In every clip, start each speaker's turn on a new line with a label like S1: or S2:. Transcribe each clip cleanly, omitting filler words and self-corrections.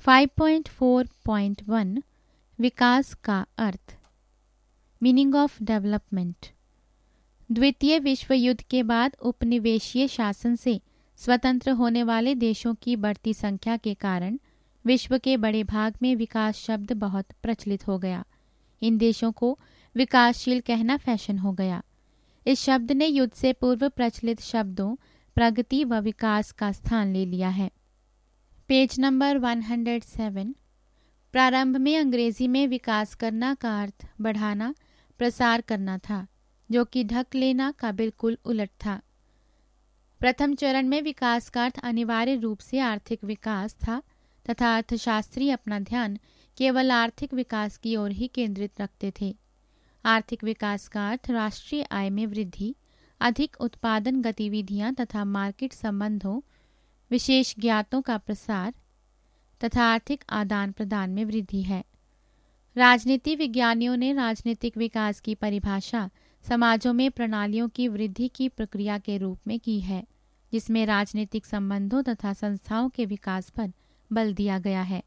S1: 5.4.1 विकास का अर्थ, meaning of development. द्वितीय विश्व युद्ध के बाद उपनिवेशीय शासन से स्वतंत्र होने वाले देशों की बढ़ती संख्या के कारण विश्व के बड़े भाग में विकास शब्द बहुत प्रचलित हो गया। इन देशों को विकासशील कहना फैशन हो गया। इस शब्द ने युद्ध से पूर्व प्रचलित शब्दों प्रगति व विकास का स्थान ले लिया है। Page number 107। प्रारंभ में अंग्रेजी में विकास करना का अर्थ बढ़ाना, प्रसार करना था, जो कि ढक लेना का बिल्कुल उलट था। प्रथम चरण में विकास का अर्थ अनिवार्य रूप से आर्थिक विकास था तथा अर्थशास्त्री अपना ध्यान केवल आर्थिक विकास की ओर ही केंद्रित रखते थे। आर्थिक विकास का अर्थ राष्ट्रीय आय में वृद्धि, अधिक उत्पादन गतिविधियां तथा मार्केट संबंधों, विशेष ज्ञातों का प्रसार तथा आर्थिक आदान प्रदान में वृद्धि है। राजनीति विज्ञानियों ने राजनीतिक विकास की परिभाषा समाजों में प्रणालियों की वृद्धि की प्रक्रिया के रूप में की है, जिसमें राजनीतिक संबंधों तथा संस्थाओं के विकास पर बल दिया गया है।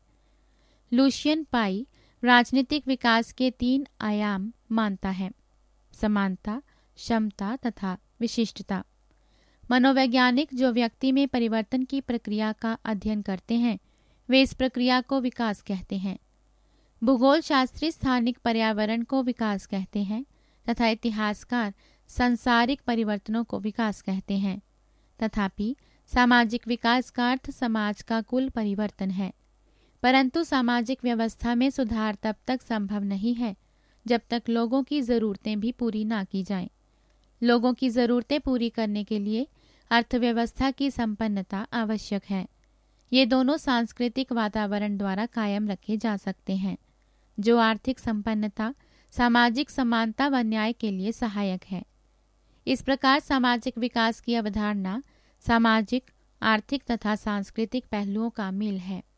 S1: लुशियन पाई राजनीतिक विकास के 3 आयाम मानता है: समानता, क्षमता तथा विशिष्टता। मनोवैज्ञानिक जो व्यक्ति में परिवर्तन की प्रक्रिया का अध्ययन करते हैं, वे इस प्रक्रिया को विकास कहते हैं। भूगोल शास्त्री स्थानिक पर्यावरण को विकास कहते हैं तथा इतिहासकार सांसारिक परिवर्तनों को विकास कहते हैं। तथापि सामाजिक विकास का अर्थ समाज का कुल परिवर्तन है, परंतु सामाजिक व्यवस्था में सुधार तब तक संभव नहीं है जब तक लोगों की ज़रूरतें भी पूरी ना की जाएं। लोगों की ज़रूरतें पूरी करने के लिए अर्थव्यवस्था की संपन्नता आवश्यक है। ये दोनों सांस्कृतिक वातावरण द्वारा कायम रखे जा सकते हैं, जो आर्थिक संपन्नता, सामाजिक समानता व न्याय के लिए सहायक है। इस प्रकार सामाजिक विकास की अवधारणा सामाजिक, आर्थिक तथा सांस्कृतिक पहलुओं का मेल है।